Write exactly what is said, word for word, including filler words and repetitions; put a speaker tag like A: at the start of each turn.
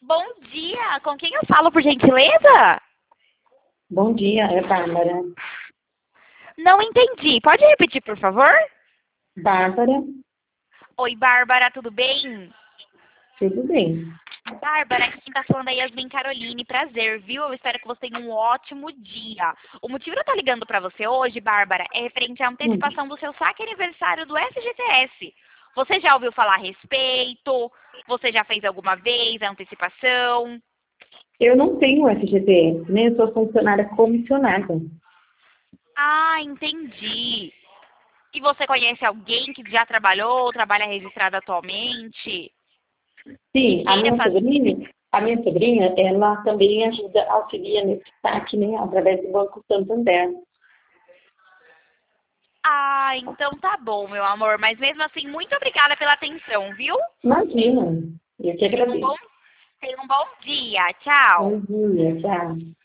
A: Bom dia, com quem eu falo, por gentileza?
B: Bom dia, é Bárbara.
A: Não entendi, pode repetir, por favor?
B: Bárbara,
A: Oi, Bárbara, tudo bem?
B: tudo bem?
A: Bárbara, quem tá falando é Yasmin Caroline, prazer, viu? Eu espero que você tenha um ótimo dia. O motivo de eu estar ligando pra você hoje, Bárbara, é referente à
B: Hum.
A: antecipação do seu saque aniversário do F G T S. Você já ouviu falar a respeito? Você já fez alguma vez a antecipação?
B: Eu não tenho F G T S, né? Eu sou funcionária comissionada.
A: Ah, entendi. E você conhece alguém que já trabalhou, trabalha registrado atualmente? Que
B: Sim, a
A: queira
B: minha
A: fazer.
B: sobrinha, a minha sobrinha, ela também ajuda, auxilia nesse saque, né? Através do Banco Santander.
A: Ah, então tá bom, meu amor. Mas mesmo assim, muito obrigada pela atenção, viu?
B: Imagina, eu que
A: Tenha um bom,
B: agradeço.
A: tenha um bom dia. Tchau.
B: Bom dia, tchau.